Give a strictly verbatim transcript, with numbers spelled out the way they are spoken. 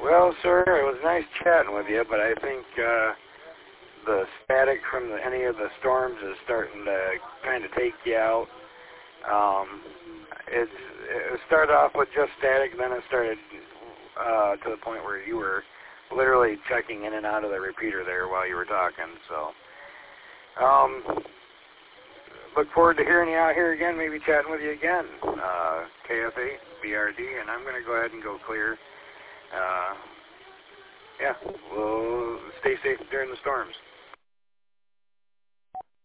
Well, sir, it was nice chatting with you, but I think uh, the static from the, any of the storms is starting to kind of take you out. Um, it's, it started off with just static, then it started uh, to the point where you were literally checking in and out of the repeater there while you were talking. So, um, look forward to hearing you out here again, maybe chatting with you again. Uh, K F eight, B R D, and I'm going to go ahead and go clear. Uh, yeah, we'll stay safe during the storms.